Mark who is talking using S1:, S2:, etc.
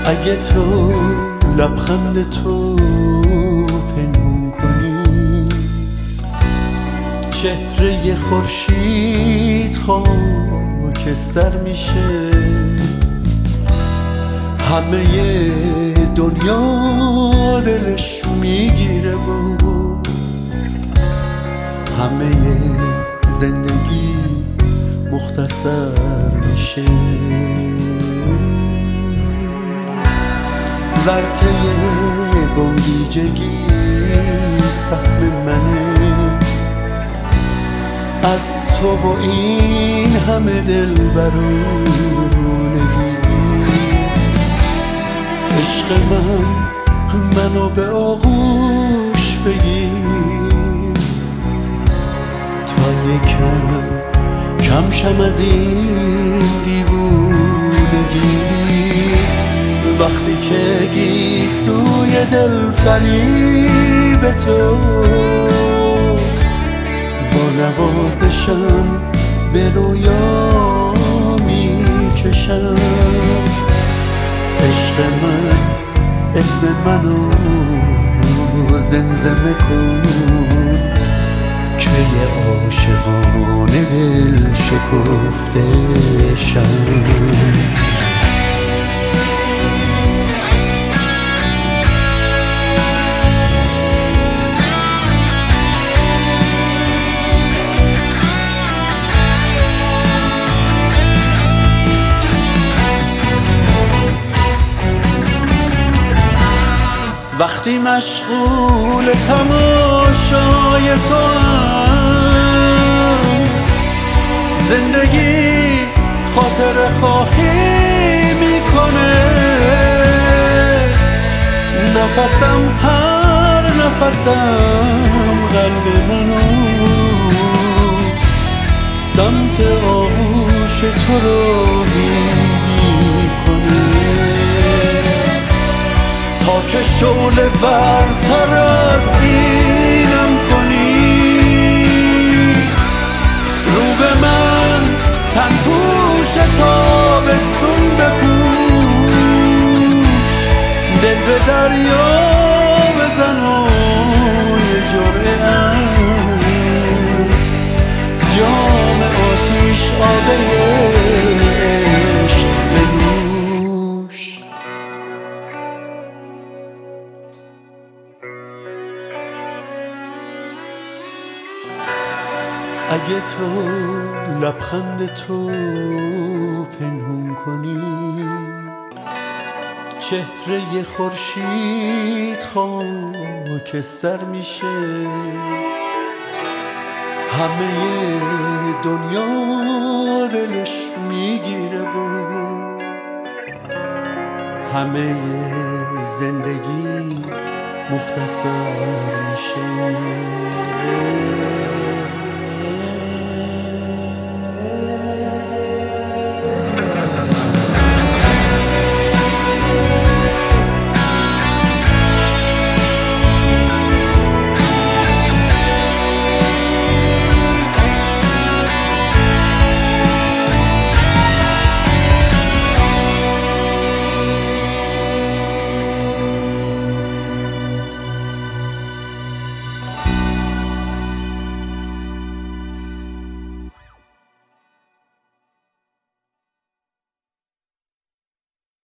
S1: اگه تو لبخند تو پنهون کنی، چهره خورشید خاکستر میشه، همه دنیا دلش میگیره و همه زندگی مختصر میشه. ورطه گمگیجگی سهم منه، از تو و این همه دلبرونگی. عشق منو به آغوش بگیر تا یکم کم شم از این دیوونگی. وقتی که گیسوی دل فریب تو با نوازشم به رویا میکشم، عشق من اسم منو زمزمه کن که یه عاشقانه دل شکفته شم. وقتی مشغول تماشای تو هم، زندگی خاطر خواهی میکنه. نفسم هر نفسم قلب منو سمت آغوش تو راهی میکنه، تا که شعله ورتر از اینم کنی. رو به من تن پوش تابستون بپوش، دل به دریا بزن و یه جرعه از جام آتیش آبه عشق بنوش. اگه تو لبخند تو پنهون کنی، چهره خورشید خاکستر میشه، همه دنیا دلش میگیره و همه زندگی مختصر میشه.